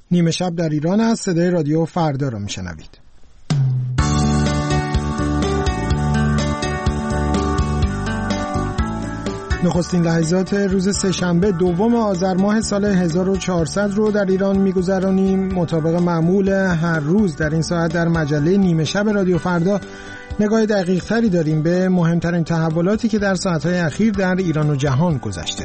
نیمه شب در ایران است. صدای رادیو فردا رو میشنوید. نخستین لحظات روز سه‌شنبه دوم آذر ماه سال 1400 رو در ایران میگذرانیم. مطابق معمول هر روز در این ساعت در مجله نیمه شب رادیو فردا نگاه دقیق تری داریم به مهمترین تحولاتی که در ساعتهای اخیر در ایران و جهان گذشته.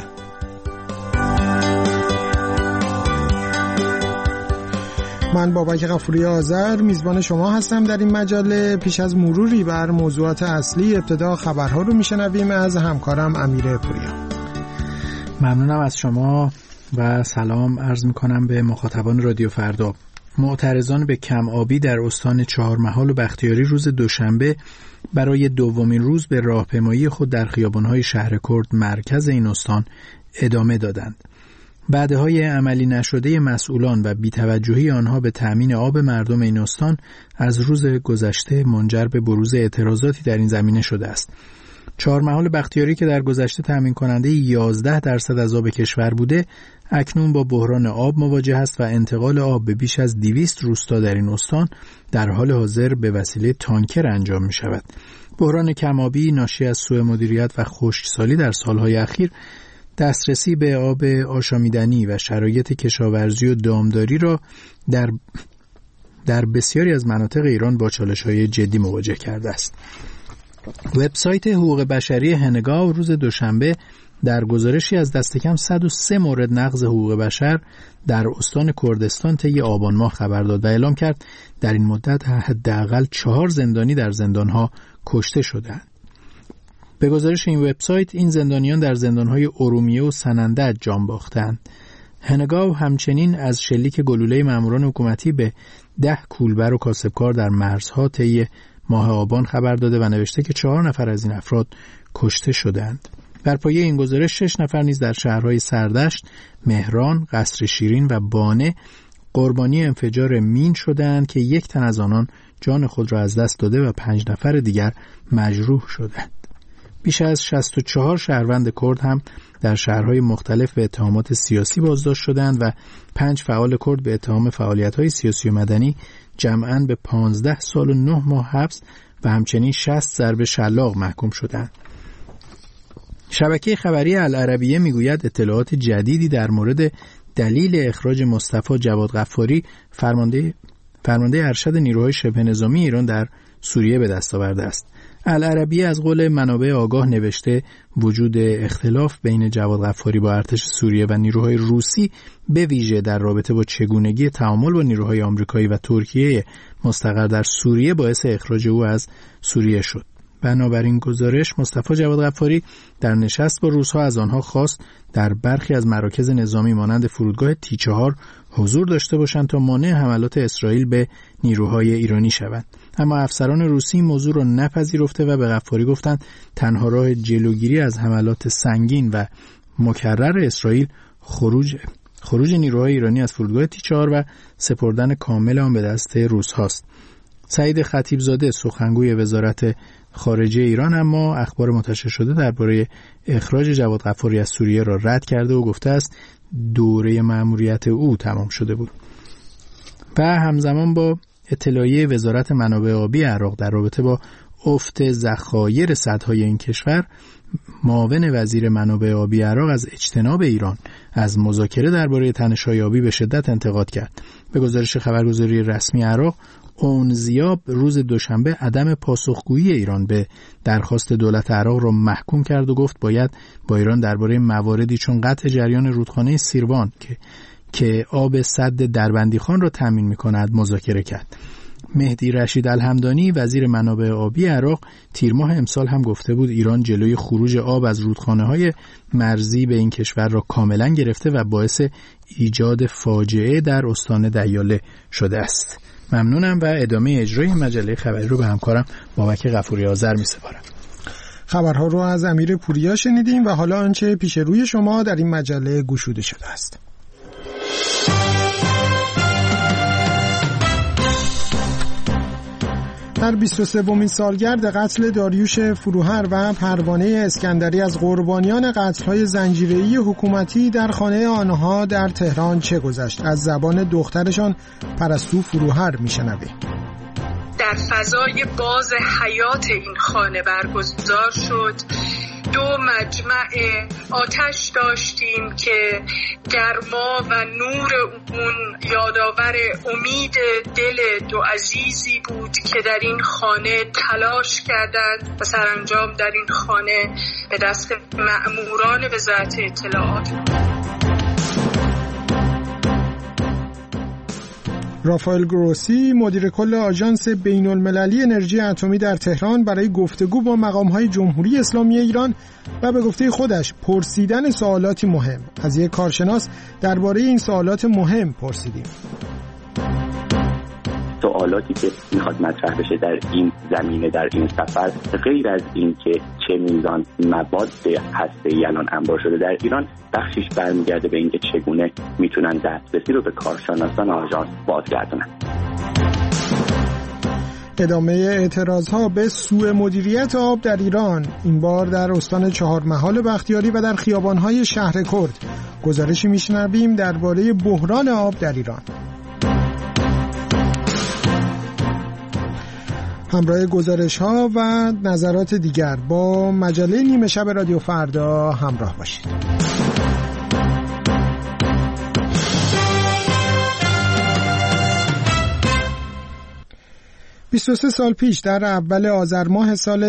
من بابک غفوری آذر میزبان شما هستم در این مجله. پیش از مروری بر موضوعات اصلی ابتدا خبرها رو میشنویم از همکارم امیر پوریا. ممنونم از شما و سلام عرض میکنم به مخاطبان رادیو فردا. معترضان به کم آبی در استان چهارمحال و بختیاری روز دوشنبه برای دومین روز به راهپیمایی خود در خیابان‌های شهر کرد مرکز این استان ادامه دادند. وعده‌های عملی نشده مسئولان و بی‌توجهی آنها به تأمین آب مردم این استان از روز گذشته منجر به بروز اعتراضاتی در این زمینه شده است. چهارمحال بختیاری که در گذشته تأمین کننده 11% از آب کشور بوده، اکنون با بحران آب مواجه است و انتقال آب به بیش از 200 روستا در این استان در حال حاضر به وسیله تانکر انجام می شود. بحران کم‌آبی ناشی از سوء مدیریت و خشکسالی در سالهای اخیر دسترسی به آب آشامیدنی و شرایط کشاورزی و دامداری را در بسیاری از مناطق ایران با چالش‌های جدی مواجه کرده است. وبسایت حقوق بشری هنگاو روز دوشنبه در گزارشی از دست کم 103 مورد نقض حقوق بشر در استان کردستان طی آبان ماه خبر داد و اعلام کرد در این مدت حداقل 4 زندانی در زندان‌ها کشته شدند. به گزارش این وبسایت این زندانیان در زندان‌های ارومیه و سنندج جان باختند. هنگاو همچنین از شلیک گلوله ماموران حکومتی به 10 کولبر و کاسبکار در مرزها طی ماه آبان خبر داده و نوشته که 4 نفر از این افراد کشته شدند. بر پایه این گزارش 6 نفر نیز در شهرهای سردشت، مهران، قصر شیرین و بانه قربانی انفجار مین شدند که 1 تن از آنان جان خود را از دست داده و 5 نفر دیگر مجروح شدند. بیش از 64 شهروند کرد هم در شهرهای مختلف به اتهامات سیاسی بازداشت شدند و 5 فعال کرد به اتهام فعالیت‌های سیاسی و مدنی جمعاً به 15 سال و 9 ماه حبس و همچنین 60 ضرب شلاق محکوم شدند. شبکه خبری العربیه میگوید اطلاعات جدیدی در مورد دلیل اخراج مصطفی جواد غفاری فرمانده ارشد نیروهای شبه نظامی ایران در سوریه به دست آورده است. العربیه از قول منابع آگاه نوشته وجود اختلاف بین جواد غفاری با ارتش سوریه و نیروهای روسی به ویژه در رابطه با چگونگی تعامل با نیروهای آمریکایی و ترکیه مستقر در سوریه باعث اخراج او از سوریه شد. بنابراین گزارش مصطفی جواد غفاری در نشست با روس‌ها از آنها خواست در برخی از مراکز نظامی مانند فرودگاه تی4 حضور داشته باشند تا مانع حملات اسرائیل به نیروهای ایرانی شوند. اما افسران روسی موضوع را نپذیرفته و به غفاری گفتند تنها راه جلوگیری از حملات سنگین و مکرر اسرائیل خروج نیروهای ایرانی از فرودگاه تی4 و سپردن کامل آن به دست روس هاست. سعید خطیبزاده سخنگوی وزارت خارجه ایران اما اخبار منتشر شده درباره اخراج جواد غفاری از سوریه را رد کرده و گفته است دوره مأموریت او تمام شده بود. و همزمان با اطلاعیه وزارت منابع آبی عراق در رابطه با افت ذخایر سدهای این کشور، معاون وزیر منابع آبی عراق از اجتناب ایران از مذاکره درباره تنش‌های آبی به شدت انتقاد کرد. به گزارش خبرگزاری رسمی عراق، اونزیاب روز دوشنبه عدم پاسخگویی ایران به درخواست دولت عراق را محکوم کرد و گفت باید با ایران درباره مواردی چون قطع جریان رودخانه سیروان که آب سد دربندیخان را تامین می‌کند مذاکره کرد. مهدی رشید الحمدانی وزیر منابع آبی عراق تیر ماه امسال هم گفته بود ایران جلوی خروج آب از رودخانه‌های مرزی به این کشور را کاملا گرفته و باعث ایجاد فاجعه در استان دیاله شده است. ممنونم و ادامه اجرای مجله خبری رو به همکارم بابک غفوری آذر می‌سپارم. خبرها رو از امیر پوریا شنیدیم و حالا آنچه پیش روی شما در این مجله گشوده شده است. در 23مین سالگرد قتل داریوش فروهر و پروانه اسکندری از قربانیان قتل‌های زنجیره‌ای حکومتی در خانه آنها در تهران چه گذشت؟ از زبان دخترشان پرستو فروهر میشنویم. در فضای باز حیات این خانه برگزار شد. 2 مجمع آتش داشتیم که گرما و نور اون یادآور امید دل 2 عزیزی بود که در این خانه تلاش کردند و سرانجام در این خانه به دست مأموران وزارت اطلاعات. رافائل گروسی مدیر کل آژانس بین‌المللی انرژی اتمی در تهران برای گفتگو با مقام‌های جمهوری اسلامی ایران و به گفته خودش پرسیدن سوالاتی مهم از یک کارشناس درباره این سوالات مهم پرسیدیم. سوالاتی که میخواد مطرح بشه در این زمینه، در این سفر، غیر از این که چه میزان مواد هسته‌ای الان انبار شده در ایران، بخشش برمیگرده به اینکه چگونه میتونن دسترسی رو به کارشناسان آژانس بازگردونن. ادامه اعتراضها به سوء مدیریت آب در ایران، این بار در استان چهارمحال بختیاری و در خیابان‌های شهر کرد. گزارشی میشنویم درباره بحران آب در ایران. همراه گزارش‌ها و نظرات دیگر با مجله نیمه شب رادیو فردا همراه باشید. 23 سال پیش در اول آذر ماه سال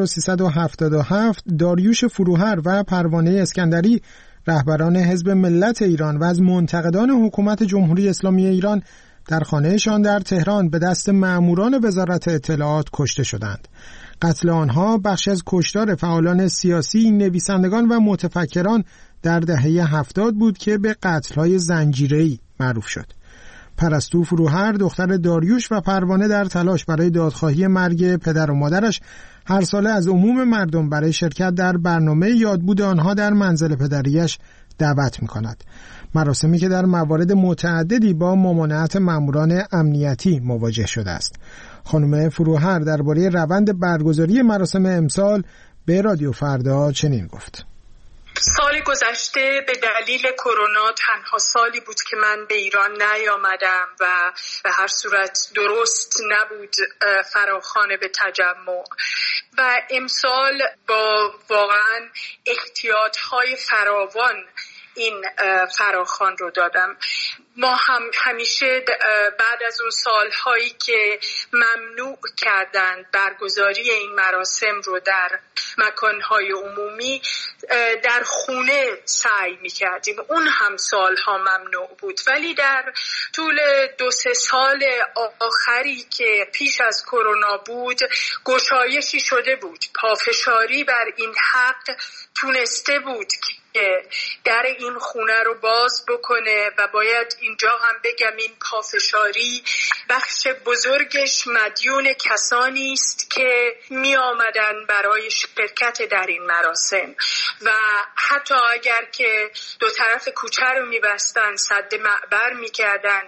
1377 داریوش فروهر و پروانه اسکندری، رهبران حزب ملت ایران و از منتقدان حکومت جمهوری اسلامی ایران، در خانهشان در تهران به دست مأموران وزارت اطلاعات کشته شدند. قتل آنها بخشی از کشتار فعالان سیاسی، نویسندگان و متفکران در دهه 70 بود که به قتل‌های زنجیره‌ای معروف شد. پرستو فروهر دختر داریوش و پروانه در تلاش برای دادخواهی مرگ پدر و مادرش هر ساله از عموم مردم برای شرکت در برنامه یادبود آنها در منزل پدریش دعوت می‌کند. مراسمی که در موارد متعددی با ممانعت ماموران امنیتی مواجه شده است. خانم فروهر درباره روند برگزاری مراسم امسال به رادیو فردا چنین گفت: سال گذشته به دلیل کرونا تنها سالی بود که من به ایران نیامدم و به هر صورت درست نبود فراخوان به تجمع و امسال با واقعا احتیاطهای فراوان این فراخوان رو دادم. ما هم همیشه بعد از اون سالهایی که ممنوع کردند برگزاری این مراسم رو در مکانهای عمومی، در خونه سعی می‌کردیم. اون هم سالها ممنوع بود، ولی در طول 2-3 سال آخری که پیش از کرونا بود گشایشی شده بود. پافشاری بر این حق تونسته بود که در این خونه رو باز بکنه و باید اینجا هم بگم این پافشاری بخش بزرگش مدیون کسانی است که می آمدن برای شرکت در این مراسم و حتی اگر که 2 طرف کوچه رو می بستن، سد معبر می کردن،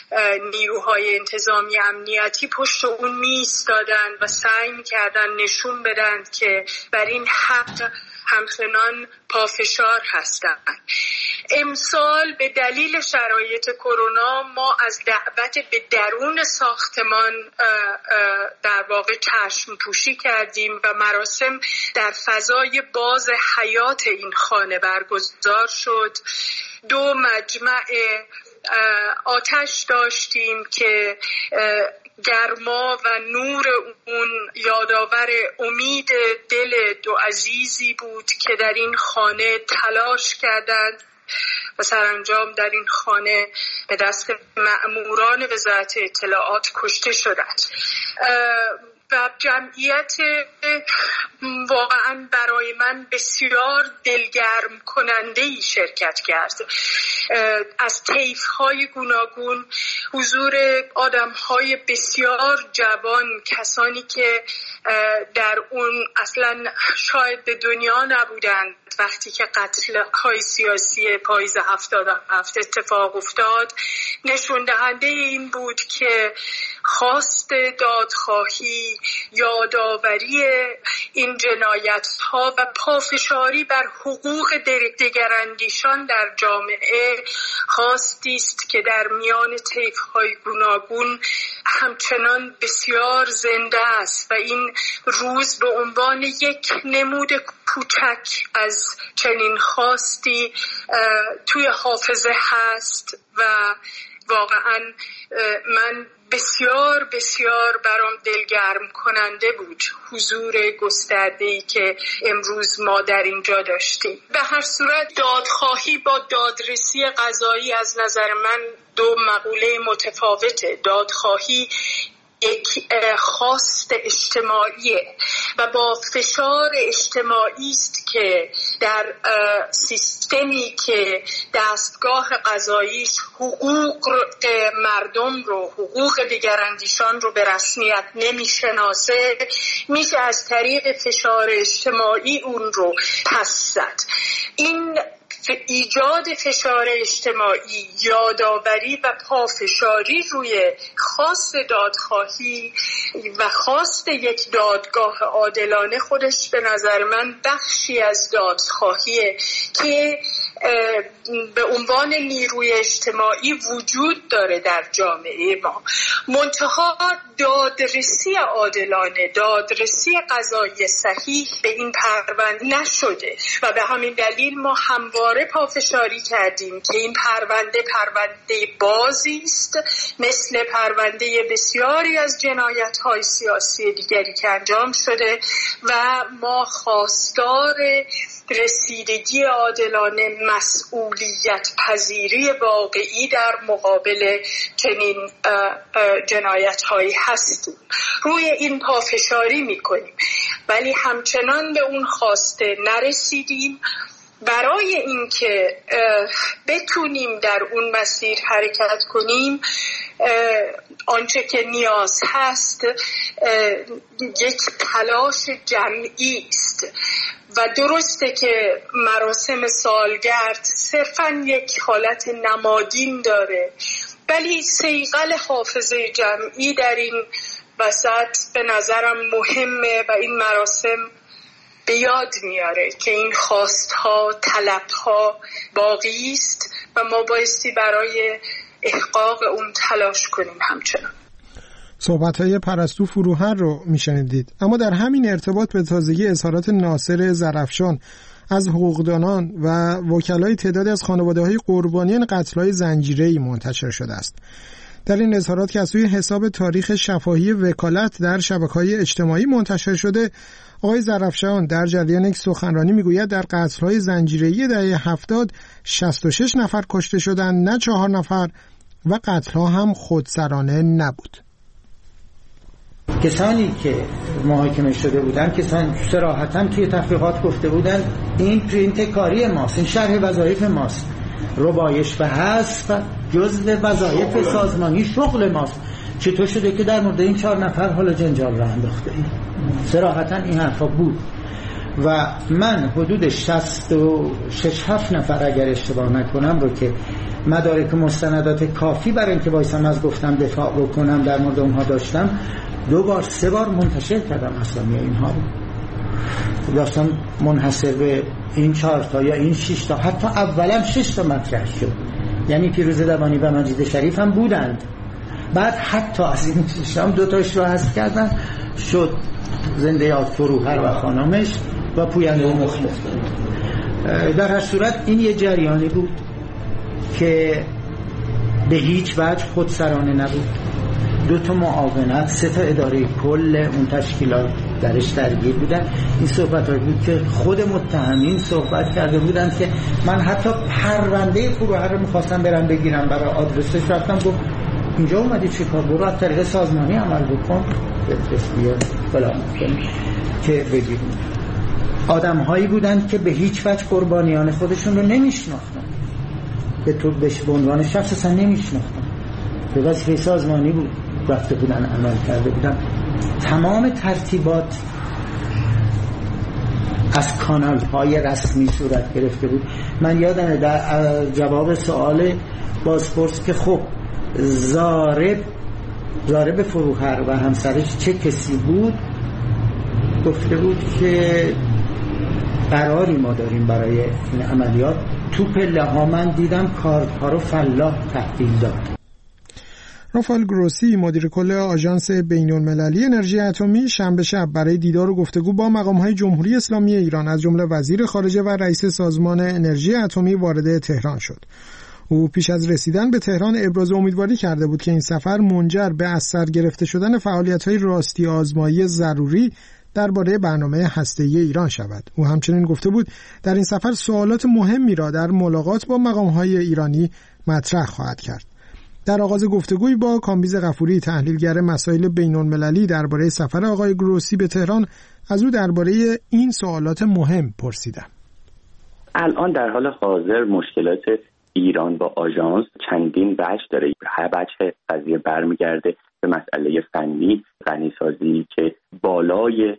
نیروهای انتظامی امنیتی پشت اون می ایستادن و سعی می کردن نشون بدن که بر این حق همچنان پافشار هستند. امسال به دلیل شرایط کرونا ما از دعوت به درون ساختمان در واقع چشم پوشی کردیم و مراسم در فضای باز حیات این خانه برگزار شد. 2 مجمع آتش داشتیم که گرما و نور اون یادآور امید دل 2 عزیزی بود که در این خانه تلاش کردند و سرانجام در این خانه به دست مأموران وزارت اطلاعات کشته شدند. و جمعیت واقعا برای من بسیار دلگرم کننده‌ای شرکت کرد. از طیف‌های گوناگون، حضور آدم‌های بسیار جوان، کسانی که در اون اصلا شاید به دنیا نبودند وقتی که قتل‌های سیاسی پاییز 77 اتفاق افتاد، نشون دهنده این بود که خواست دادخواهی، یادآوری این جنایت‌ها و پافشاری بر حقوق دگراندیشان در جامعه خواستی است که در میان طیف‌های گوناگون همچنان بسیار زنده است و این روز به عنوان یک نمود کوچک از چنین خواستی توی حافظه هست و واقعا من بسیار بسیار برام دلگرم کننده بود حضور گسترده‌ای که امروز ما در اینجا داشتیم. به هر صورت دادخواهی با دادرسی قضایی از نظر من دو مقوله متفاوته. دادخواهی یک خواست اجتماعیه و با فشار اجتماعی است که در سیستمی که دستگاه قضاییش حقوق مردم رو، حقوق دیگراندیشان رو به رسمیت نمیشناسه، میشه از طریق فشار اجتماعی اون رو پس زد. این ایجاد فشار اجتماعی، یادآوری و پافشاری روی خواست دادخواهی و خواست یک دادگاه عادلانه خودش به نظر من بخشی از دادخواهیه که به عنوان نیروی اجتماعی وجود داره در جامعه ما. منتها دادرسی عادلانه، دادرسی قضایی صحیح به این پرونده نشده و به همین دلیل ما همواره پافشاری کردیم که این پرونده بازی است، مثل پرونده بسیاری از جنایت‌های سیاسی دیگری که انجام شده و ما خواستار رسیدگی عادلانه، مسئولیت پذیری واقعی در مقابل چنین جنایت‌هایی هستیم. روی این پافشاری می‌کنیم ولی همچنان به اون خواسته نرسیدیم. برای اینکه بتونیم در اون مسیر حرکت کنیم آنچه که نیاز هست یک تلاش جمعی است و درسته که مراسم سالگرد صرفاً یک حالت نمادین داره ولی صیقل حافظه جمعی در این وسط به نظرم مهمه و این مراسم به یاد میاره که این خواستها، طلبها باقی است و ما بایستی برای احقاق اون تلاش کنیم. همچنان صحبت‌های پرستو فروهر رو میشنیدید. اما در همین ارتباط به تازگی اظهارات ناصر ظرفشان از حقوقدانان و وکلای تعدادی از خانواده‌های قربانیان قتل‌های زنجیره‌ای منتشر شده است. در این اظهارات که از سوی حساب تاریخ شفاهی وکالت در شبکه‌های اجتماعی منتشر شده، آقای ظرفشان در جریان یک سخنرانی میگوید در قتل‌های زنجیره‌ای دهه 70 66 نفر کشته شدند، نه 4 نفر، و قتل‌ها هم خودسرانه نبود. کسانی که محاکمه شده بودند، کسانی صراحتاً توی تحقیقات گفته بودند این پرینت کاری ماست، این شرح وظایف ماست، ربایش و حذف جزء وظایف سازمانی شغل ماست. چطور شده که در مورد این 4 نفر حالا جنجال راه انداخته اید؟ صراحتاً این حرفا بود و من حدود 66-7 نفر اگر اشتباه نکنم رو که مدارک مستندات کافی برای اینکه وایسم از گفتم دفاع بکنم در مورد اونها داشتم، 2-3 بار منتشر کردم اسامی اینها رو. داشتم منحصر به این 4 تا یا این 6 تا، حتی اولا 6 تا مطرح شد، یعنی پیروز دبانی و مجید شریف هم بودند. بعد حتی از این 6 هم 2 تاش رو حذف کردن، شد زنده یاد فروهر و خانمش و پوینده مختلف. در هر صورت این یه جریانی بود که به هیچ وجه خودسرانه نبود. 2 تا معاونت، 3 تا اداره کل اون تشکیلات درش درگیر بودن. این صحبت هایی بود که خود متهمین صحبت کرده بودن که من حتی پرونده فروهر رو میخواستم برم بگیرم، برای آدرسش رفتم گفت اینجا اومدی چی کار، برو از طریق سازمانی عمل بکن بیا فلان که بگیریم. آدم هایی بودن که به هیچ وجه قربانیان خودشون رو نمیشناختن، به طور به عنوان شخص اصلا نمیشناختن، به وظیفه سازمانی بود رفته بودن عمل کرده بودن. تمام ترتیبات از کانال های رسمی صورت گرفته بود. من یادمه در جواب سوال بازپرس که خب ضارب ضارب فروهر و همسرش چه کسی بود، گفته بود که قراری ما داریم برای این عملیات. تو پله ها من دیدم کارها رو فلاح تحویل داد. رافائل گروسی، مدیر کل آژانس بین‌المللی انرژی اتمی، شنبه شب برای دیدار و گفتگو با مقام‌های جمهوری اسلامی ایران از جمله وزیر خارجه و رئیس سازمان انرژی اتمی وارد تهران شد. او پیش از رسیدن به تهران ابراز امیدواری کرده بود که این سفر منجر به از سر گرفته شدن فعالیت‌های راستی آزمایی ضروری درباره برنامه هسته‌ای ایران شود. او همچنین گفته بود در این سفر سوالات مهمی را در ملاقات با مقام‌های ایرانی مطرح خواهد کرد. در آغاز گفتگوی با کامبیز غفوری، تحلیلگر مسائل بین‌المللی، درباره سفر آقای گروسی به تهران از او درباره این سوالات مهم پرسیدم. الان در حال حاضر مشکلات ایران با آژانس چندین وجه داره. هر وجه قضیه برمیگرده به مسئله فنی، غنیسازی که بالای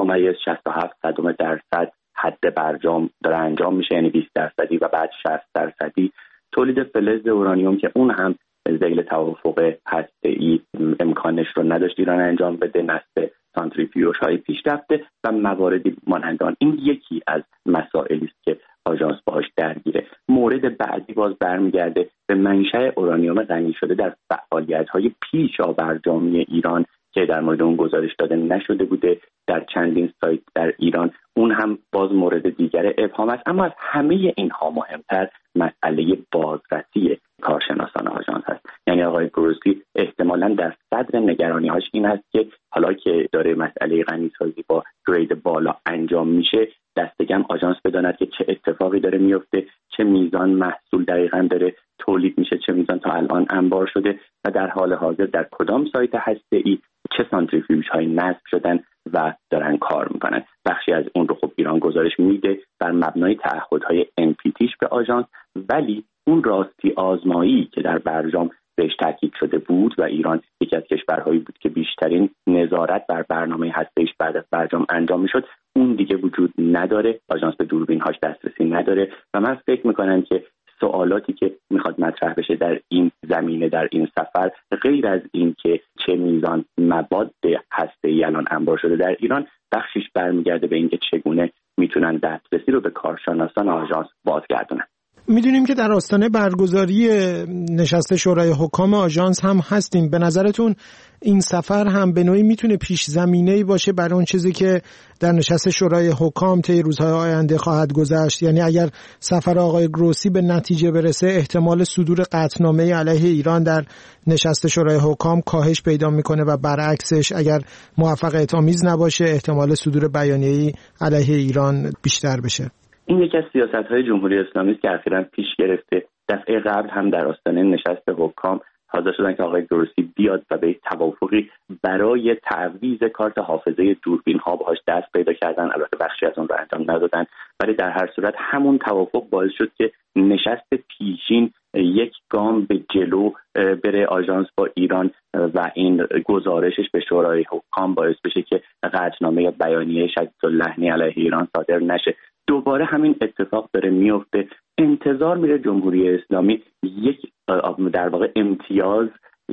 3.67% حد برجام داره انجام میشه، یعنی 20% و بعد 60%. تولید فلز اورانیوم که اون هم ذیل توافق هسته‌ای امکانش رو نداشت ایران انجام بده، نصب سانتریفیوژهای پیشرفته و مواردی مانند آن. این یکی از مسائلی است که آژانس باهاش درگیره. مورد بعدی باز برمیگرده به منشأ اورانیوم غنی شده در فعالیت‌های پیشابرجامی ایران که در مورد اون گزارش داده نشده بوده در چندین سایت در ایران. اون هم باز مورد دیگر ابهام است. اما از همه اینها مهمتر مسئله بازرسی کارشناسان آژانس است. یعنی آقای گروسی احتمالاً در صدر نگرانی‌هاش این است که حالا که داره مسئله غنیسازی با گرید بالا انجام میشه، دست کم آژانس بداند که چه اتفاقی داره میفته، چه میزان محصول دقیقاً داره تولید میشه، چه میزان تا الان انبار شده و در حال حاضر در کدام سایت هسته‌ای چه سانتریفیوژهایی نصب شدن و دارن کار میکنن. بخشی از اون رو خب ایران گزارش میده بر مبنای تعهدهای NPTش به آژانس، ولی اون راستی آزمایی که در برجام بهش تاکید شده بود و ایران یکی از کشورهایی بود که بیشترین نظارت بر برنامه هسته‌ایش بعد از برجام انجام میشد، اون دیگه وجود نداره. آژانس به دوربین‌هاش دسترسی نداره و من فکر میکنم که سوالاتی که میخواد مطرح بشه در این زمینه، در این سفر، غیر از این که چه میزان مواد هسته‌ای الان انبار شده در ایران، بخشش برمیگرده به اینکه چگونه میتونن دسترسی رو به کارشناسان آژانس بازگردونن. میدونیم که در آستانه برگزاری نشست شورای حکام آژانس هم هستیم. به نظرتون این سفر هم به نوعی میتونه پیش زمینه‌ای باشه برای اون چیزی که در نشست شورای حکام طی روزهای آینده خواهد گذشت؟ یعنی اگر سفر آقای گروسی به نتیجه برسه، احتمال صدور قطعنامه علیه ایران در نشست شورای حکام کاهش پیدا میکنه و برعکسش اگر موفقیت آمیز نباشه، احتمال صدور بیانیه‌ای علیه ایران بیشتر بشه. این یکی از سیاست‌های جمهوری اسلامی است که اخیراً پیش گرفته. دفعه قبل هم در آستانه نشست حکام حاضر شدن که آقای گروسی بیاد و به توافقی برای تعویض کارت حافظه دوربین‌ها باهاش دست پیدا کردن. البته بخشی از اون رو انجام ندادن، ولی در هر صورت همون توافق باعث شد که نشست پیشین یک گام به جلو بره آژانس با ایران و این گزارشش به شورای حکام باعث بشه که قطعنامه یا بیانیه شدیداللحنی علیه ایران صادر نشه. دوباره همین اتفاق داره میفته. انتظار میره جمهوری اسلامی یک در واقع امتیاز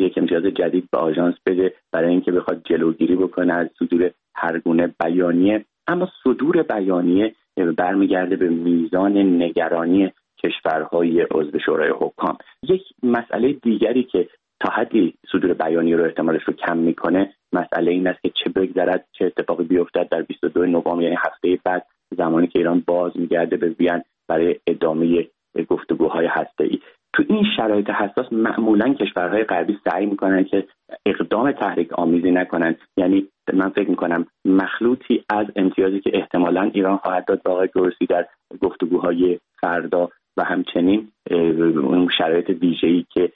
جدید به آژانس بده برای اینکه بخواد جلوگیری بکنه از صدور هر گونه بیانیه. اما صدور بیانیه برمیگرده به میزان نگرانی کشورهای عضو شورای حکام. یک مسئله دیگری که تا حدی صدور بیانیه رو احتمالش رو کم میکنه، مسئله این است که چه بگذرد، چه اتفاقی بیفتد در 22 نوامبر، یعنی هفته بعد، زمانی که ایران باز میگرده به وین برای ادامه گفتگوهای هسته‌ای. تو این شرایط حساس معمولا کشورهای غربی سعی میکنن که اقدام تحریک آمیزی نکنن. یعنی من فکر میکنم مخلوطی از امتیازی که احتمالاً ایران خواهد داد به آقای گروسی در گفتگوهای فردا و همچنین اون شرایط ویژه‌ای که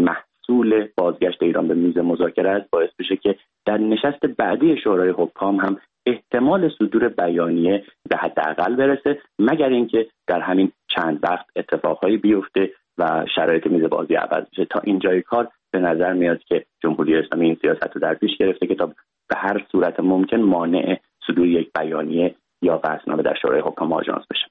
محصول بازگشت ایران به میز مذاکره است، باعث بشه که در نشست بعدی شورای حکام هم احتمال صدور بیانیه به حداقل برسه، مگر اینکه در همین چند وقت اتفاقهایی بیفته و شرایط میز بازی عوض بشه. تا اینجای کار به نظر میاد که جمهوری اسلامی این سیاست رو در پیش گرفته که تا به هر صورت ممکن مانع صدور یک بیانیه یا قطعنامه در شورای حکام آژانس بشه.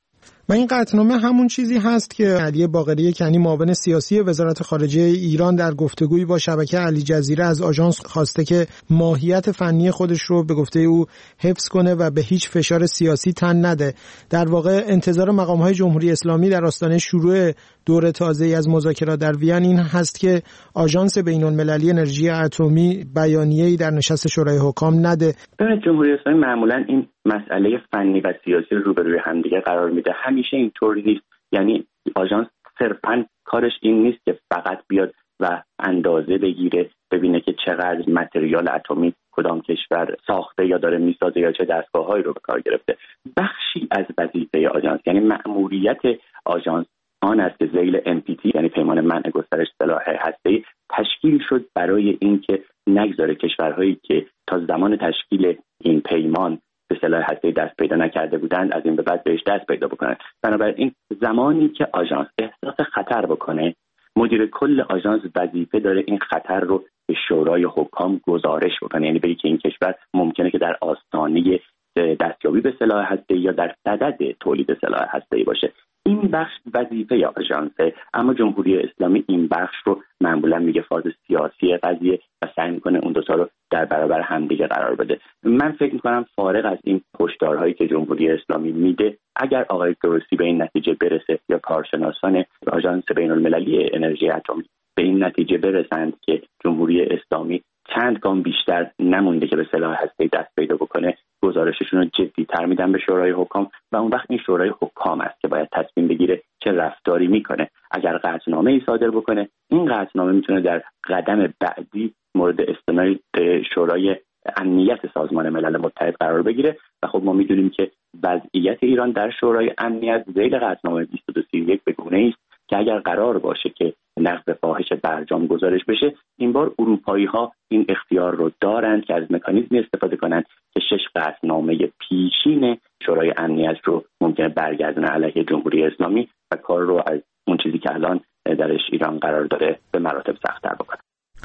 و این قطعنامه همون چیزی هست که علی باقری کنی معاون سیاسی وزارت خارجه ایران در گفتگویی با شبکه الجزیره از آژانس خواسته که ماهیت فنی خودش رو به گفته او حفظ کنه و به هیچ فشار سیاسی تن نده. در واقع انتظار مقام‌های جمهوری اسلامی در آستانه شروع دور تازه‌ای از مذاکرات در وین این هست که آژانس بین‌المللی انرژی اتمی بیانیه‌ای در نشست شورای حکام نده. ببینید جمهوری اسلامی معمولاً این مسئله فنی و سیاسی رو روبروی همدیگه قرار میده. همیشه اینطوری نیست. یعنی آژانس صرفاً کارش این نیست که فقط بیاد و اندازه بگیره، ببینه که چقدر متریال اتمی کدام کشور ساخته یا داره میسازه یا چه دستگاه‌هایی رو به کار گرفته. بخشی از وظیفه آژانس، یعنی مأموریت آژانس آن است که ذیل NPT یعنی پیمان منع گسترش سلاح هسته‌ای تشکیل شد برای اینکه نگذاره کشورهایی که تا زمان تشکیل این پیمان به سلاح هسته‌ای دست پیدا نکرده بودند از این به بعد بهش دست پیدا بکنند. بنابراین زمانی که آژانس احساس خطر بکنه، مدیر کل آژانس وظیفه داره این خطر رو به شورای حکام گزارش بکنه، یعنی بگه که این کشور ممکنه که در آستانه دستیابی به سلاح هسته‌ای یا در صدد تولید سلاح هسته‌ای باشه. این بخش وظیفه آژانسه، اما جمهوری اسلامی این بخش رو معمولا میگه فاز سیاسی قضیه و سعی میکنه اون دو تا رو در برابر همدیگه قرار بده. من فکر میکنم فارغ از این هشدارهایی که جمهوری اسلامی میده، اگر آقای گروسی به این نتیجه برسه یا کارشناسان آژانس بین‌المللی انرژی اتمی به این نتیجه برسند که جمهوری اسلامی چند گام بیشتر نمونده که به سلاح هسته‌ای دست پیدا بکنه، گزارششون رو جدی‌تر میدن به شورای حکام و اون وقت این شورای حکام است که باید تصمیم بگیره چه رفتاری میکنه. اگر قطعنامه‌ای صادر بکنه، این قطعنامه میتونه در قدم بعدی مورد استناد شورای امنیت سازمان ملل متحد قرار بگیره و خب ما میدونیم که وضعیت ایران در شورای امنیت ذیل قطعنامه 2231 به گونه‌ای است که اگر قرار باشه که نقض فاحش برجام گزارش بشه، این بار اروپایی‌ها این اختیار رو دارند که از مکانیزمی استفاده کنند که 6 قطعنامه پیشین شورای امنیت رو ممکنه برگردونه علیه جمهوری اسلامی و کار رو از اون چیزی که الان درش ایران قرار داره به مراتب سخت‌تر بکنه.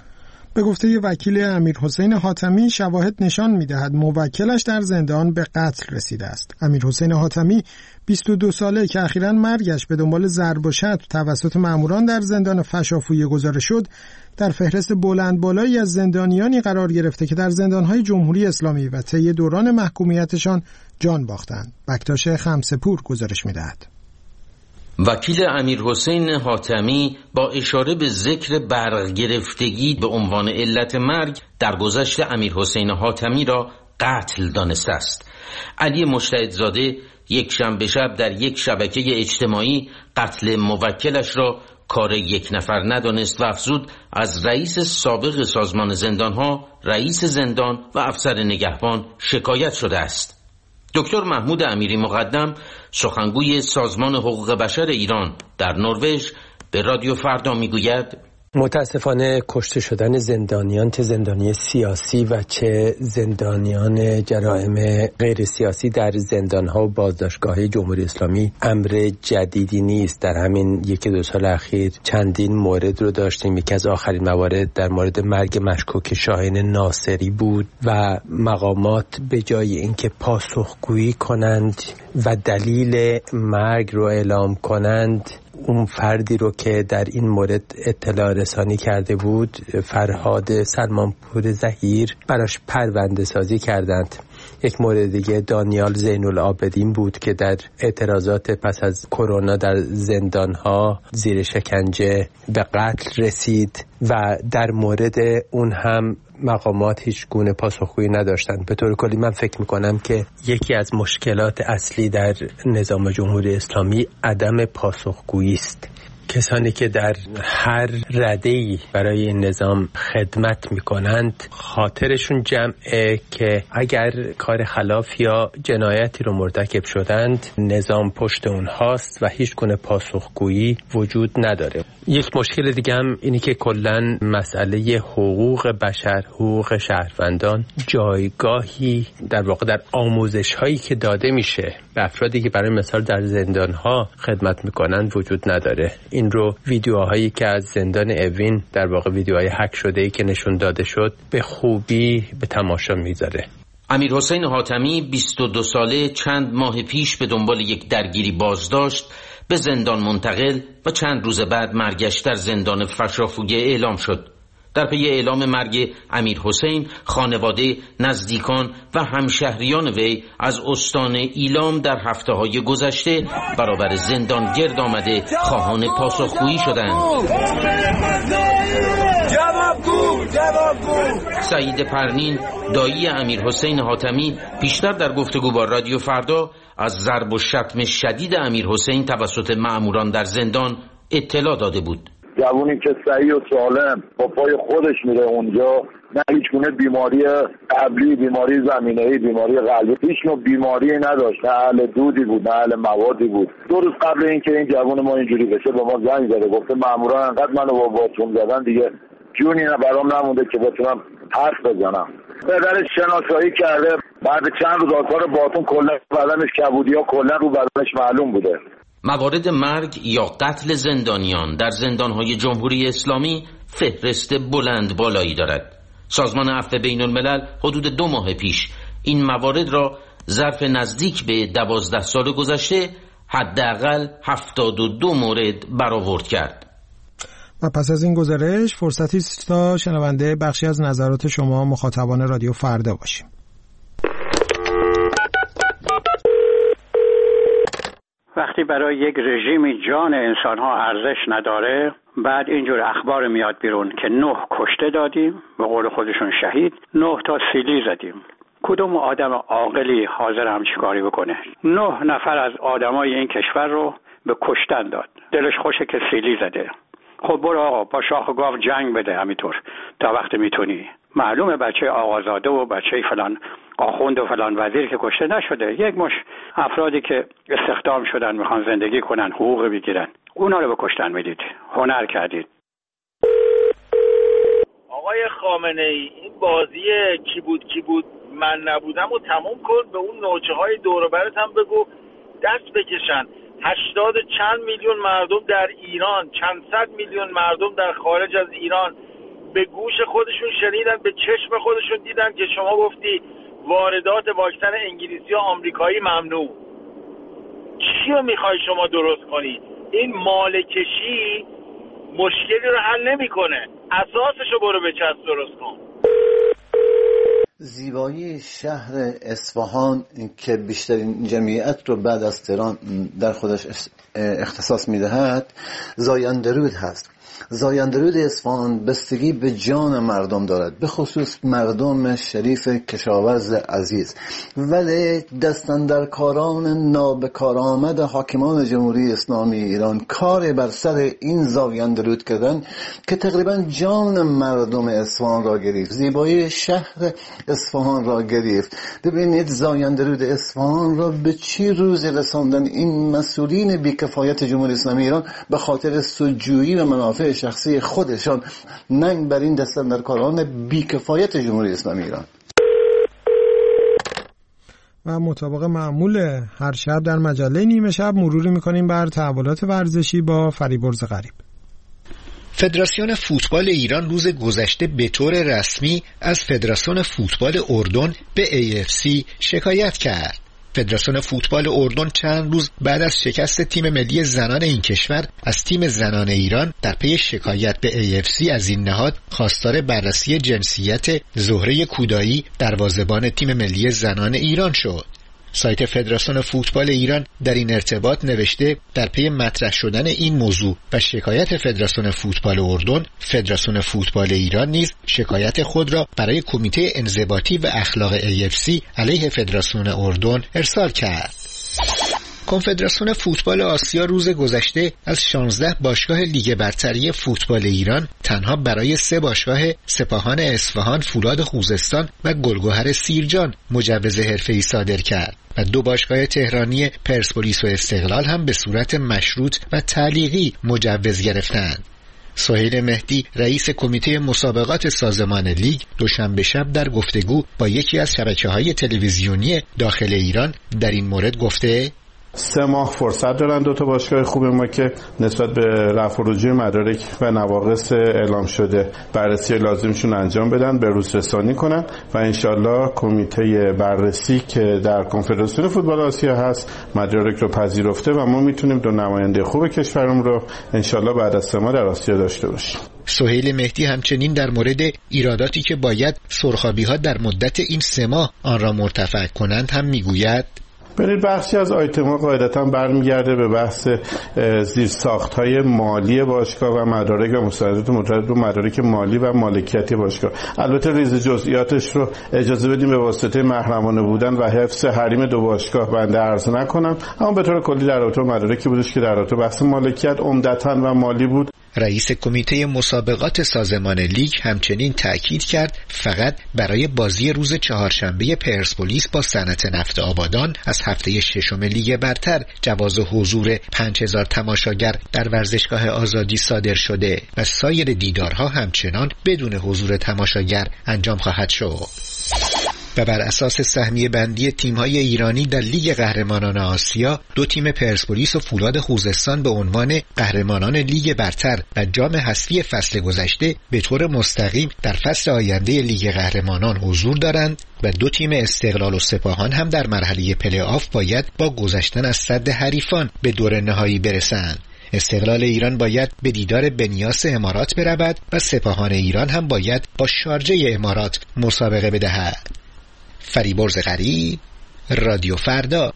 به گفته وکیل امیرحسین حاتمی، شواهد نشان می‌دهد موکلش در زندان به قتل رسیده است. امیرحسین حاتمی 22 ساله که اخیراً مرگش به دنبال ضرب و شتم توسط ماموران در زندان فشافویه گزارش شد، در فهرست بلند بالایی از زندانیانی قرار گرفته که در زندان‌های جمهوری اسلامی و طی دوران محکومیتشان جان باختند. بکتاش خمسه‌پور گزارش می‌دهد. وکیل امیرحسین حاتمی با اشاره به ذکر برق گرفتگی به عنوان علت مرگ در گذشت امیرحسین حاتمی را قتل دانسته است. علی مجتهدزاده یک شنبه شب در یک شبکه اجتماعی قتل موکلش را کار یک نفر ندانست و افزود از رئیس سابق سازمان زندانها، رئیس زندان و افسر نگهبان شکایت شده است. دکتر محمود امیری مقدم، سخنگوی سازمان حقوق بشر ایران در نروژ، به رادیو فردا میگوید متاسفانه کشته شدن زندانیان، چه زندانی سیاسی و چه زندانیان جرائم غیر سیاسی در زندانها و بازداشتگاه‌های جمهوری اسلامی امر جدیدی نیست. در همین 1-2 سال اخیر چندین مورد رو داشتیم. یکی از آخرین موارد در مورد مرگ مشکوک شاهین ناصری بود و مقامات به جای اینکه پاسخگویی کنند و دلیل مرگ رو اعلام کنند، اون فردی رو که در این مورد اطلاع رسانی کرده بود، فرهاد سلمانپور ظهیر، براش پرونده سازی کردند. یک مورد دیگه دانیال زین‌العابدین بود که در اعتراضات پس از کرونا در زندانها زیر شکنجه به قتل رسید و در مورد اون هم مقامات هیچ گونه پاسخگویی نداشتند. به طور کلی من فکر میکنم که یکی از مشکلات اصلی در نظام جمهوری اسلامی عدم پاسخگویی است. کسانی که در هر رده‌ای برای این نظام خدمت میکنند خاطرشون جمعه که اگر کار خلاف یا جنایتی رو مرتکب شدند نظام پشت اونهاست و هیچ گونه پاسخگویی وجود نداره. یک مشکل دیگه هم اینی که کلاً مسئله حقوق بشر، حقوق شهروندان جایگاهی در واقع در آموزش هایی که داده میشه به افرادی که برای مثال در زندان ها خدمت میکنند وجود نداره. این رو ویدیوهایی که از زندان اوین، در واقع ویدیوهای هک شده ای که نشون داده شد، به خوبی به تماشا میذاره. امیر حسین حاتمی 22 ساله چند ماه پیش به دنبال یک درگیری بازداشت به زندان منتقل و چند روز بعد مرگش در زندان فشافویه اعلام شد. در پی اعلام مرگ امیر حسین، خانواده، نزدیکان و همشهریان وی از استان ایلام در هفته‌های گذشته برابر زندان گرد آمده خواهان پاسخگویی شدند. سعید پرنین، دایی امیر حسین حاتمی، پیشتر در گفتگو با رادیو فردا از ضرب و شتم شدید امیر حسین توسط مأموران در زندان اطلاع داده بود. جوونی که صحیح و سالم با پای خودش میره اونجا، نه هیچ گونه بیماری قبلی، بیماری زمینه‌ای، بیماری قلبی، هیچ نوع بیماری نداشت، نه اهل دودی بود، نه اهل موادی بود. 2 روز قبل اینکه این جوون ما اینجوری بشه به ما زنگ زده، گفته مامورا انقدر منو با باتون زدن دیگه جونی برام نمونده که بتونم حرف بزنم. پدرش شناسایی کرده، بعد چند روز آثار باتون کلا بدنش کبودی‌ها کلا رو بدنش معلوم بوده. موارد مرگ یا قتل زندانیان در زندانهای جمهوری اسلامی فهرست بلند بالایی دارد. سازمان عفو بین الملل حدود 2 ماه پیش این موارد را ظرف نزدیک به 12 سال گذشته حداقل 72 مورد برآورد کرد. و پس از این گزارش فرصتی است تا شنونده بخشی از نظرات شما مخاطبان رادیو فردا باشیم. وقتی برای یک رژیمی جان انسان‌ها ارزش نداره، بعد اینجور اخبار میاد بیرون که 9 کشته دادیم، به قول خودشون شهید، 9 تا سیلی زدیم. کدوم آدم عاقلی حاضر همچین کاری بکنه؟ 9 نفر از آدمای این کشور رو به کشتن داد. دلش خوشه که سیلی زده. خب برو آقا با شاخ و گاو جنگ بده همینطور تا وقت میتونی. معلومه بچه آقازاده و بچه فلان آخوند و فلان وزیر که کشته نشده، یک مش افرادی که استخدام شدن میخوان زندگی کنن، حقوق بگیرن، اونا رو به کشتن میدید. هنر کردید. آقای خامنه‌ای، این بازی کی بود من نبودم و تموم کن، به اون نوچه های دور و برت هم بگو دست بکشن. 80 چند میلیون مردم در ایران، چند صد میلیون مردم در خارج از ایران به گوش خودشون شنیدن، به چشم خودشون دیدن که شما گفتی واردات واکسن انگلیسی و آمریکایی ممنوع. چی رو میخوای شما درست کنی؟ این مالکشی مشکلی رو حل نمیکنه. اساسشو برو به چسب درست کن. زیبایی شهر اصفهان که بیشترین جمعیت رو بعد از تهران در خودش اختصاص میدهد زایندرود هست. زایندرود اصفهان بستگی به جان مردم دارد، به خصوص مردم شریف کشاورز عزیز، ولی دستاندرکاران نابکارآمد حاکمان جمهوری اسلامی ایران کار بر سر این زایندرود کردن که تقریبا جان مردم اصفهان را گرفت، زیبایی شهر اصفهان را گرفت. ببینید زایندرود اصفهان را به چی روزی رساندن این مسئولین بیکفایت جمهوری اسلامی ایران به خاطر سودجویی و منافع شخصی خودشان، ننگ بر این دستاندرکاران بیکفایت جمهوری اسلامی ایران. و مطابق معمول هر شب در مجله نیمه شب مروری میکنیم بر تحولات ورزشی با فریبرز غریب. فدراسیون فوتبال ایران روز گذشته به طور رسمی از فدراسیون فوتبال اردن به AFC شکایت کرد. فدراسیون فوتبال اردن چند روز بعد از شکست تیم ملی زنان این کشور از تیم زنان ایران در پی شکایت به AFC از این نهاد خواستار بررسی جنسیت زهره کودایی دروازه‌بان تیم ملی زنان ایران شد. سایت فدراسیون فوتبال ایران در این ارتباط نوشته در پی مطرح شدن این موضوع و شکایت فدراسیون فوتبال اردن، فدراسیون فوتبال ایران نیز شکایت خود را برای کمیته انضباطی و اخلاق AFC علیه فدراسیون اردن ارسال کرد. کنفدراسیون فوتبال آسیا روز گذشته از 16 باشگاه لیگ برتری فوتبال ایران تنها برای 3 باشگاه سپاهان اصفهان، فولاد خوزستان و گلگهر سیرجان مجوز حرفه‌ای صادر کرد و 2 باشگاه تهرانی پرسپولیس و استقلال هم به صورت مشروط و تعلیقی مجوز گرفتند. سهیل مهدی رئیس کمیته مسابقات سازمان لیگ دوشنبه شب در گفتگو با یکی از شبکه‌های تلویزیونی داخل ایران در این مورد گفته: 3 ماه فرصت دارن دو تا باشگاه خوب ما که نسبت به رفع و رجوع مدارک و نواقص اعلام شده بررسی لازمشون انجام بدن، به روز رسانی کنن و انشالله کمیته بررسی که در کنفدراسیون فوتبال آسیا هست مدارک رو پذیرفته و ما میتونیم دو نماینده خوب کشورمون رو انشالله بعد از 3 ماه در آسیا داشته باشیم. سهیل مهدی همچنین در مورد ایراداتی که باید سرخابی‌ها در مدت این 3 ماه آن را مرتفع کنند هم میگوید ببینید بخشی از آیتم‌ها قاعدتاً برمیگرده به بحث زیرساخت‌های مالی باشگاه و مدارک و مستندات مرتبط به مدارک مالی و مالکیتی باشگاه. البته ریز جزئیاتش رو اجازه بدیم به واسطه محرمانه بودن و حفظ حریم دو باشگاه بنده عرض نکنم، اما به طور کلی در رابطه با مدارکی بودش که در رابطه بحث مالکیت عمدتاً و مالی بود. رئیس کمیته مسابقات سازمان لیگ همچنین تأکید کرد فقط برای بازی روز چهارشنبه پرسپولیس با صنعت نفت آبادان از هفته ششم لیگ برتر جواز حضور 5000 تماشاگر در ورزشگاه آزادی صادر شده و سایر دیدارها همچنان بدون حضور تماشاگر انجام خواهد شد. و بر اساس سهمیه بندی تیم‌های ایرانی در لیگ قهرمانان آسیا، 2 تیم پرسپولیس و فولاد خوزستان به عنوان قهرمانان لیگ برتر و جام حذفی فصل گذشته به طور مستقیم در فصل آینده لیگ قهرمانان حضور دارند و 2 تیم استقلال و سپاهان هم در مرحله پلی آف باید با گذشتن از سد حریفان به دور نهایی برسند. استقلال ایران باید به دیدار بنیاس امارات برود و سپاهان ایران هم باید با شارجه امارات مسابقه بدهد. فریبرز غریب، رادیو فردا.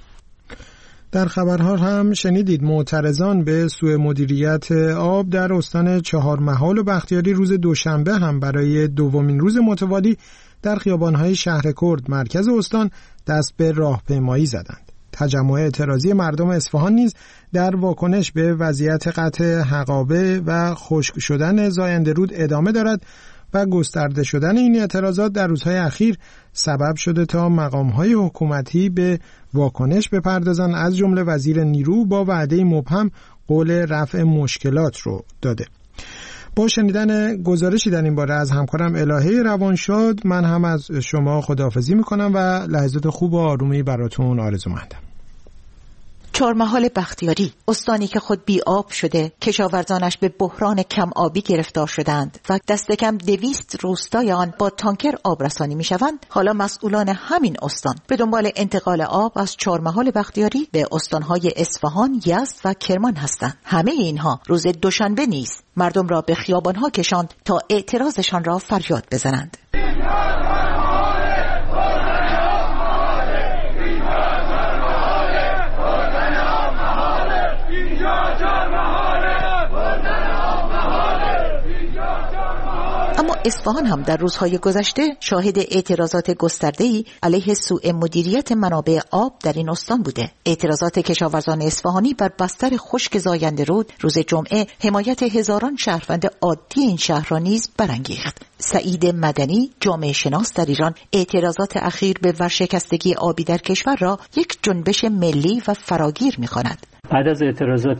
در خبرها هم شنیدید معترضان به سوء مدیریت آب در استان چهارمحال و بختیاری روز دوشنبه هم برای دومین روز متوالی در خیابان‌های شهر کرد مرکز استان دست به راهپیمایی زدند. تجمع اعتراضی مردم اصفهان نیز در واکنش به وضعیت قطع حقابه و خشک شدن زاینده رود ادامه دارد و گسترده شدن این اعتراضات در روزهای اخیر سبب شده تا مقام‌های حکومتی به واکنش بپردازند، از جمله وزیر نیرو با وعده مبهم قول رفع مشکلات رو داده. با شنیدن گزارشی در این باره از همکارم الهه روانشاد، من هم از شما خداحافظی میکنم و لحظات خوب و آرومی براتون آرزومندم. چهارمحال بختیاری، استانی که خود بی آب شده، کشاورزانش به بحران کم آبی گرفتار شدند و دست کم 200 روستای آن با تانکر آب رسانی می شوند، حالا مسئولان همین استان به دنبال انتقال آب از چهارمحال بختیاری به استانهای اصفهان، یزد و کرمان هستند. همه اینها روز دوشنبه نیز مردم را به خیابانها کشاند تا اعتراضشان را فریاد بزنند. اما اصفهان هم در روزهای گذشته شاهد اعتراضات گسترده‌ای علیه سوء مدیریت منابع آب در این استان بوده. اعتراضات کشاورزان اصفهانی بر بستر خشک زاینده رود روز جمعه حمایت هزاران شهروند عادی این شهر را نیز برانگیخت. سعید مدنی، جامعه شناس در ایران، اعتراضات اخیر به ورشکستگی آبی در کشور را یک جنبش ملی و فراگیر می‌خواند. بعد از اعتراضات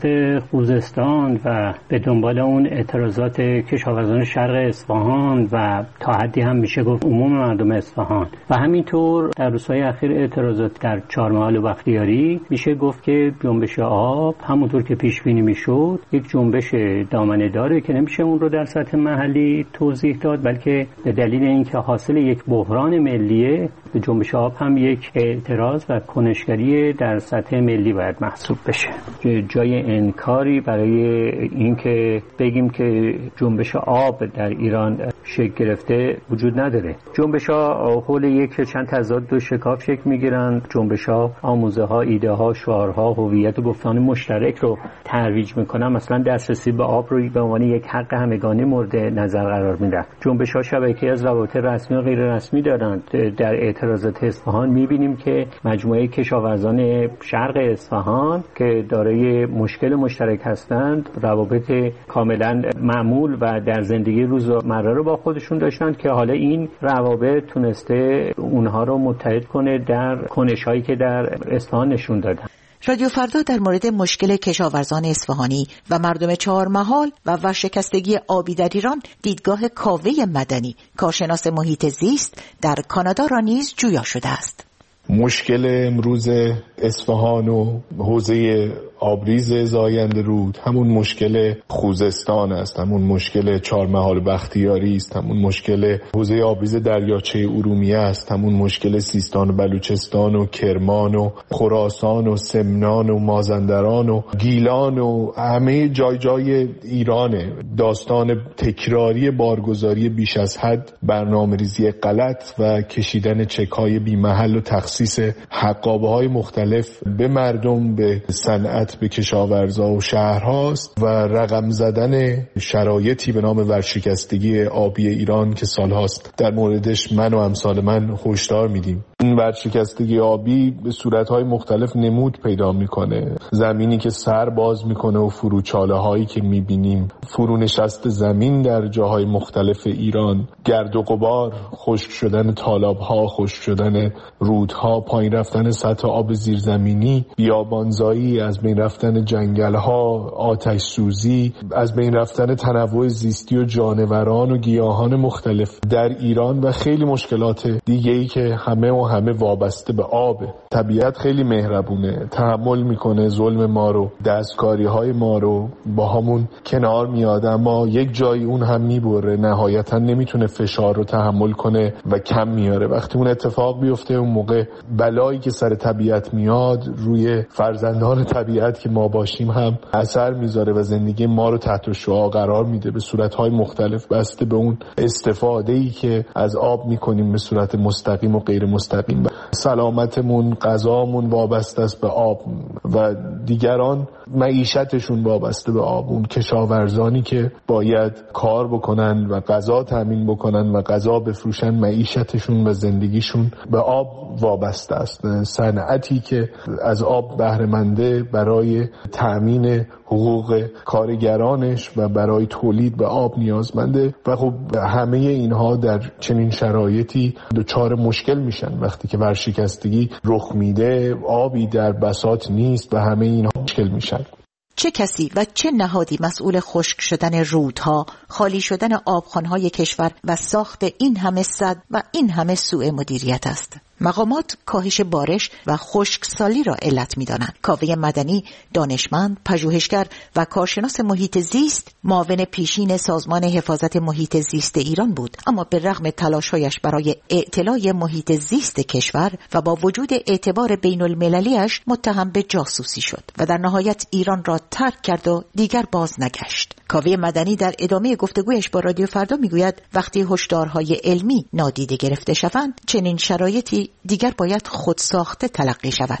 خوزستان و به دنبال اون اعتراضات کشاورزان شرق اصفهان و تا حدی هم میشه گفت عموم مردم اصفهان و همینطور در روزهای اخیر اعتراضات در چهارمحال و بختیاری، میشه گفت که جنبش آب همونطور که پیش بینی میشد یک جنبش دامنه داره که نمیشه اون رو در سطح محلی توضیح داد، بلکه به دلیل اینکه حاصل یک بحران ملیه، جنبش آب هم یک اعتراض و کنشگری در سطح ملی باید محسوب بشه. جای انکاری برای اینکه بگیم که جنبش آب در ایران شکل گرفته وجود نداره. جنبش‌ها حول یک چند تضاد و شکاف شکل می‌گیرن. جنبش‌ها آموزه‌ها، ایده‌ها، شعارها، هویت و گفتمان مشترک رو ترویج می‌کنن. مثلا دسترسی به آب رو به عنوان یک حق همگانی مورد نظر قرار میدن. جنبش‌ها شبکه‌ای از روابط رسمی و غیر رسمی دارند. در اعتراضات اصفهان می‌بینیم که مجموعه کشاورزان شرق اصفهان که دارای مشکل مشترک هستند، روابط کاملا معمول و در زندگی روزمره رو با خودشون داشتند که حالا این روابط تونسته اونها رو متحد کنه در کنش‌هایی که در اصفهان نشون دادن. رادیو فردا در مورد مشکل کشاورزان اصفهانی و مردم چهارمحال و ورشکستگی آبی در ایران دیدگاه کاوه مدنی، کارشناس محیط زیست در کانادا را نیز جویا شده است. مشکل امروز اصفهان و حوزه آبریز زاینده رود همون مشکل خوزستان است، همون مشکل چهارمحال بختیاری است، همون مشکل حوزه آبریز دریاچه ارومیه است، همون مشکل سیستان و بلوچستان و کرمان و خراسان و سمنان و مازندران و گیلان و همه جای ایرانه. داستان تکراری بارگذاری بیش از حد، برنامه‌ریزی غلط و کشیدن چک‌های بی‌محل و تخصیص حقابه‌های مختلف به مردم، به صنعت، به کشاورزا و شهرهاست و رقم زدن شرایطی به نام ورشکستگی آبی ایران که سالهاست در موردش من و امثال من هشدار میدیم. این ورشکستگی آبی به صورت‌های مختلف نمود پیدا میکنه. زمینی که سر باز میکنه و فروچاله‌هایی که میبینیم، فرونشست زمین در جاهای مختلف ایران، گرد و غبار، خشک شدن تالاب‌ها، خشک شدن رودها، پایین رفتن سطح آب زیرزمینی، بیابانزایی، از بین رفتن جنگل‌ها، آتش سوزی، از بین رفتن تنوع زیستی و جانوران و گیاهان مختلف در ایران و خیلی مشکلات دیگه‌ای که همه وابسته به آبه. طبیعت خیلی مهربونه، تحمل میکنه ظلم ما رو، دستکاری‌های ما رو، با همون کنار میاد، اما یک جایی اون هم میبره، نهایتا نمیتونه فشار رو تحمل کنه و کم میاره. وقتی اون اتفاق بیفته، اون موقع بلایی که سر طبیعت میاد روی فرزندان طبیعت که ما باشیم هم اثر میذاره و زندگی ما رو تحت شعاع قرار میده به صورت‌های مختلف، بسته به اون استفاده‌ای که از آب میکنیم به صورت مستقیم و غیر مستقیم. سلامتمون، غذامون وابسته است به آب و دیگران معیشتشون وابسته به آب. اون کشاورزانی که باید کار بکنن و غذا تامین بکنن و غذا بفروشن، معیشتشون و زندگیشون به آب وابسته است. صنعتی که از آب بهره منده برای تامین حقوق کارگرانش و برای تولید به آب نیازمنده و خب همه اینها در چنین شرایطی دچار مشکل میشن. وقتی که ورشکستگی رخ میده، آبی در بساط نیست و همه اینها مشکل میشن. چه کسی و چه نهادی مسئول خشک شدن رودها، خالی شدن آبخوان‌های کشور و ساخت این همه سد و این همه سوء مدیریت است؟ مقامات کاهش بارش و خشکسالی را علت می‌دانند. کاوه مدنی، دانشمند، پژوهشگر و کارشناس محیط زیست، معاون پیشین سازمان حفاظت محیط زیست ایران بود، اما به رغم تلاش‌هایش برای اعتلاء محیط زیست کشور و با وجود اعتبار بین‌المللی‌اش متهم به جاسوسی شد و در نهایت ایران را ترک کرد و دیگر باز نگشت. کاوه مدنی در ادامه گفتگویش با رادیو فردا میگوید وقتی هشدارهای علمی نادیده گرفته شوند، چنین شرایطی دیگر باید خودساخته تلقی شود.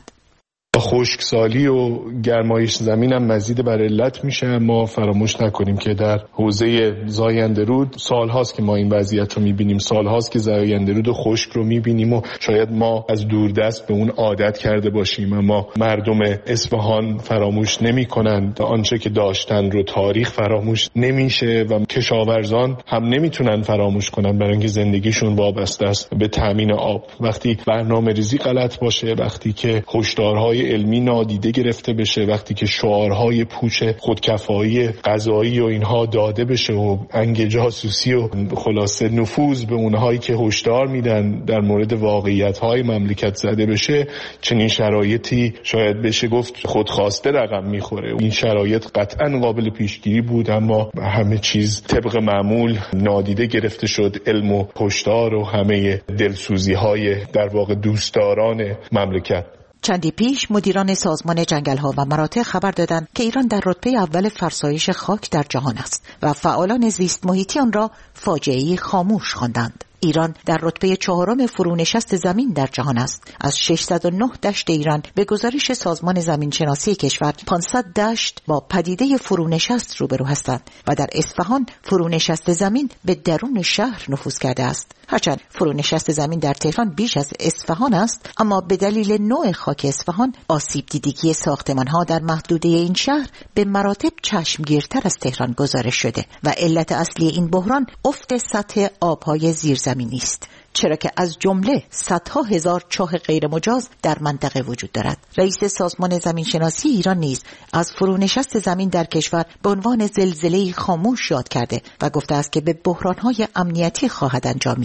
خشکسالی و گرمایش زمین هم مزید بر علت میشه. ما فراموش نکنیم که در حوزه زاینده رود سالهاست که ما این وضعیت رو میبینیم، سالهاست که زاینده رود خشک رو میبینیم و شاید ما از دوردست به اون عادت کرده باشیم، اما مردم اصفهان فراموش نمیکنند آنچه که داشتن رو. تاریخ فراموش نمیشه و کشاورزان هم نمیتونن فراموش کنن، برای اینکه زندگیشون وابسته است به تامین آب. وقتی برنامه‌ریزی غلط باشه، وقتی که هشدارهای علمی نادیده گرفته بشه، وقتی که شعارهای پوچ خودکفایی غذایی و اینها داده بشه و انگ جاسوسی و خلاصه نفوذ به اونهایی که هشدار میدن در مورد واقعیت‌های مملکت زده بشه، چنین شرایطی شاید بشه گفت خودخواسته رقم میخوره. این شرایط قطعاً قابل پیشگیری بود، اما همه چیز طبق معمول نادیده گرفته شد. علم و هشدار و همه دلسوزی‌های در واقع دوستداران مملکت. چندی پیش مدیران سازمان جنگل‌ها و مراتع خبر دادند که ایران در رتبه اول فرسایش خاک در جهان است و فعالان زیست محیطی آن را فاجعه‌ای خاموش خواندند. ایران در رتبه 4 فرونشست زمین در جهان است. از 609 دشت ایران به گزارش سازمان زمینشناسی کشور 500 دشت با پدیده فرونشست روبرو هستند و در اصفهان فرونشست زمین به درون شهر نفوذ کرده است. هرچند فرونشست زمین در تهران بیش از اصفهان است، اما به دلیل نوع خاک اصفهان آسیب دیدگی ساختمان‌ها در محدوده این شهر به مراتب چشمگیرتر از تهران گزارش شده و علت اصلی این بحران افت سطح آب‌های زیرزمینی است، چرا که از جمله صدها هزار چاه غیر مجاز در منطقه وجود دارد. رئیس سازمان زمینشناسی ایران نیز از فرونشست زمین در کشور به عنوان زلزله‌ای خاموش یاد کرده و گفته است که به بحران‌های امنیتی خواهد انجامید.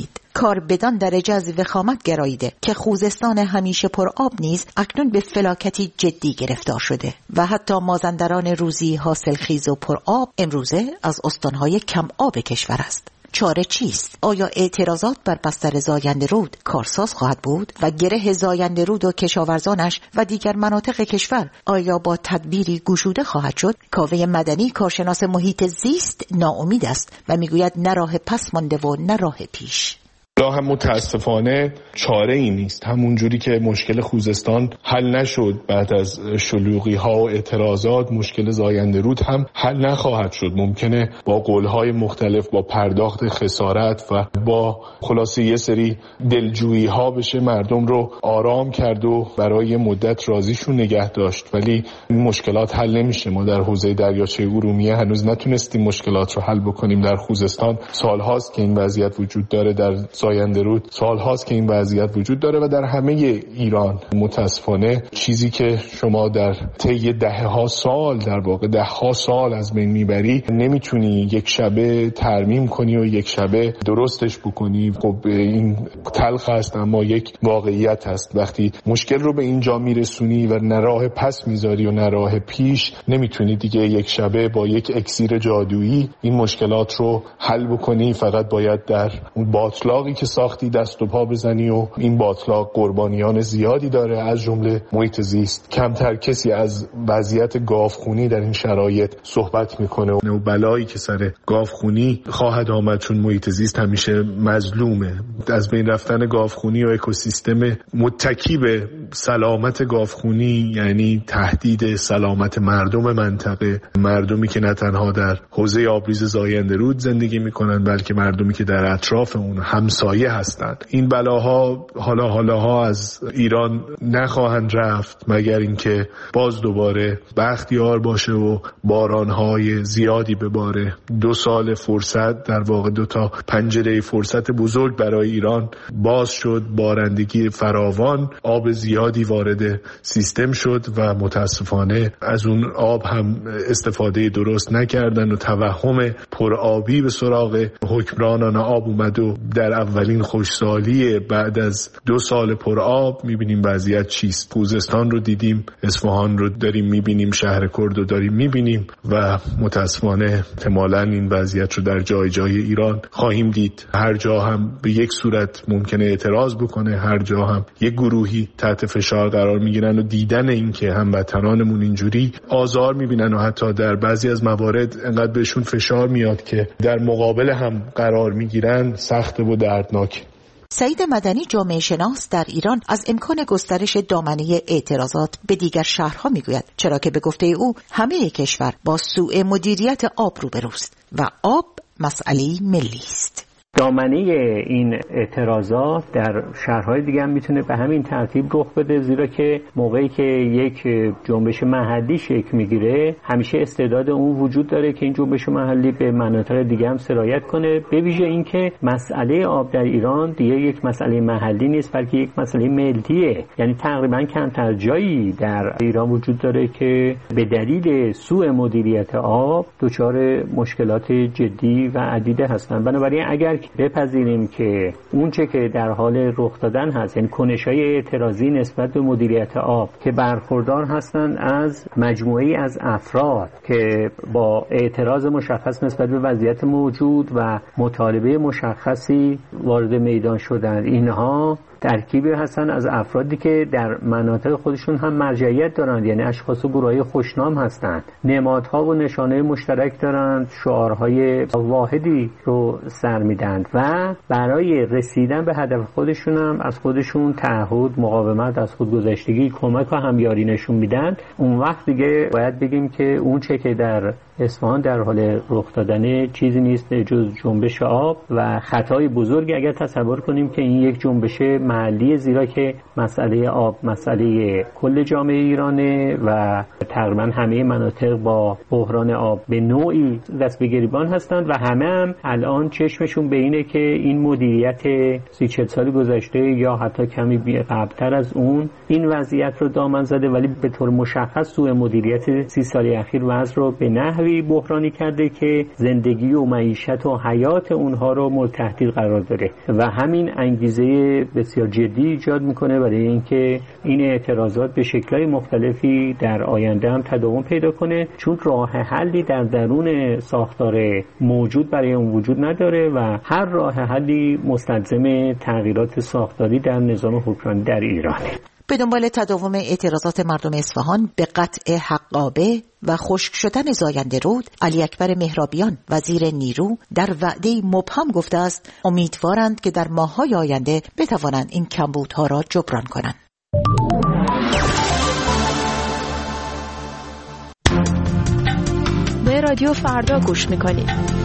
کار بدان درجه از وخامت گراییده که خوزستان همیشه پر آب نیز اکنون به فلاکتی جدی گرفتار شده و حتی مازندران روزی حاصل خیز و پر آب امروزه از استانهای کم آب کشور است. چاره چیست؟ آیا اعتراضات بر بستر زاینده رود کارساز خواهد بود و گره زاینده رود و کشاورزانش و دیگر مناطق کشور آیا با تدبیری گشوده خواهد شد؟ کاوه مدنی کارشناس محیط زیست ناامید است و میگوید نه راه پس مانده و نه راه پیش. هم متاسفانه چاره ای نیست. همون جوری که مشکل خوزستان حل نشد بعد از شلوغی ها و اعتراضات، مشکل زاینده رود هم حل نخواهد شد. ممکنه با قولهای مختلف، با پرداخت خسارت و با خلاصه یه سری دلجویی ها بشه مردم رو آرام کرد و برای مدت راضیشون نگه داشت، ولی این مشکلات حل نمیشه. ما در حوزه دریاچه ارومیه هنوز نتونستیم مشکلات رو حل بکنیم. در خوزستان سالهاست که این وضعیت وجود داره، در زاینده رود سالهاست که این وضعیت وجود داره و در همه ایران. متاسفانه چیزی که شما در طی دهها سال، در واقع دهها سال از بین میبری، نمیتونی یک شبه ترمیم کنی و یک شبه درستش بکنی. خب این تلخ است اما یک واقعیت هست. وقتی مشکل رو به اینجا میرسونی و نه راه پس میذاری و نه راه پیش، نمیتونی دیگه یک شبه با یک اکسیر جادویی این مشکلات رو حل بکنی. فقط باید در اون باطلاقی که ساختی دست و پا بزنی و این باطلاق قربانیان زیادی داره، از جمله محیط زیست. کمتر کسی از وضعیت گاوخونی در این شرایط صحبت میکنه و بلایی که سر گاوخونی خواهد آمد، چون محیط زیست همیشه مظلومه. از بین رفتن گاوخونی و اکوسیستم متکی به سلامت گاوخونی یعنی تهدید سلامت مردم منطقه، مردمی که نه تنها در حوزه آبریز زاینده رود زندگی میکنن بلکه مردمی که در اطراف اون همسایه هستند. این بلاها حالاها از ایران نخواهند رفت مگر اینکه باز دوباره بختیار باشه و بارانهای زیادی بباره. 2 سال فرصت، در واقع 2 تا پنجره فرصت بزرگ برای ایران باز شد. بارندگی فراوان، آب زیادی وارد سیستم شد و متاسفانه از اون آب هم استفاده درست نکردن و توهم پرآبی به سراغ حکمرانان آب اومد و در اولین خوشسالی بعد از 2 سال پرآب میبینیم وضعیت چیست. خوزستان رو دیدیم، اصفهان رو داریم میبینیم، شهر کرد رو داریم میبینیم و متاسفانه احتمالاً این وضعیت رو در جای جای ایران خواهیم دید. هر جا هم به یک صورت ممکنه اعتراض بکنه، هر جا هم یک گروهی تحت فشار قرار میگیرن و دیدن این که هموطنانمون اینجوری آزار میبینن و حتی در بعضی از موارد انقدر بهشون فشار میاد که در مقابل هم قرار میگیرن سخت و دردناک. سعید مدنی جامعه شناس در ایران از امکان گسترش دامنه اعتراضات به دیگر شهرها میگوید، چرا که به گفته او همه کشور با سوء مدیریت آب روبروست و آب مسئله ملی است. دامنه این اعتراضات در شهرهای دیگه هم میتونه به همین ترتیب رخ بده، زیرا که موقعی که یک جنبش محلی شکل میگیره همیشه استعداد اون وجود داره که این جنبش محلی به مناطق دیگه هم سرایت کنه. به ویژه اینکه مسئله آب در ایران دیگه یک مسئله محلی نیست بلکه یک مسئله ملیه. یعنی تقریبا کمتر جایی در ایران وجود داره که به دلیل سوء مدیریت آب دچار مشکلات جدی و عدیده هستن. بنابراین اگر بپذیریم که اون چه که در حال رخ دادن هست، یعنی کنش‌های اعتراضی نسبت به مدیریت آب که برخوردار هستند از مجموعه‌ای از افراد که با اعتراض مشخص نسبت به وضعیت موجود و مطالبه مشخصی وارد میدان شدند، اینها ترکیبی هستن از افرادی که در مناطق خودشون هم مرجعیت دارند، یعنی اشخاص و گروه‌های خوشنام هستند، نمادها و نشانه مشترک دارند، شعارهای واحدی رو سر میدند و برای رسیدن به هدف خودشون هم از خودشون تعهد، مقاومت، از خودگذشتگی، کمک و همیاری نشون میدن. اون وقت دیگه باید بگیم که اون چه که در اصفهان در حال رخ دادن چیزی نیست جز جنبش آب و خطای بزرگی اگر تصور کنیم که این یک جنبش محلی، زیرا که مسئله آب مسئله کل جامعه ایرانه و تقریبا همه مناطق با بحران آب به نوعی دست به گریبان هستند و همه هم الان چشمشون به اینه که این مدیریت 30-40 سال گذشته یا حتی کمی قبلتر از اون این وضعیت رو دامن زده، ولی به طور مشخص سوء مدیریت 30 سال اخیر وضع رو به نحوی بحرانی کرده که زندگی و معیشت و حیات اونها رو مورد تهدید قرار داره و همین انگیزه بسیار جدی ایجاد میکنه برای اینکه این اعتراضات به شکل‌های مختلفی در آینده هم تداوم پیدا کنه، چون راه حلی در درون ساختار موجود برای اون وجود نداره و هر راه حلی مستلزم تغییرات ساختاری در نظام حکمرانی در ایرانه. به دنبال تداوم اعتراضات مردم اصفهان به قطع حقابه و خشک شدن زاینده رود، علی اکبر مهرابیان وزیر نیرو در وعده‌ای مبهم گفته است امیدوارند که در ماه‌های آینده بتوانند این کمبودها را جبران کنند. به رادیو فردا گوش میکنید.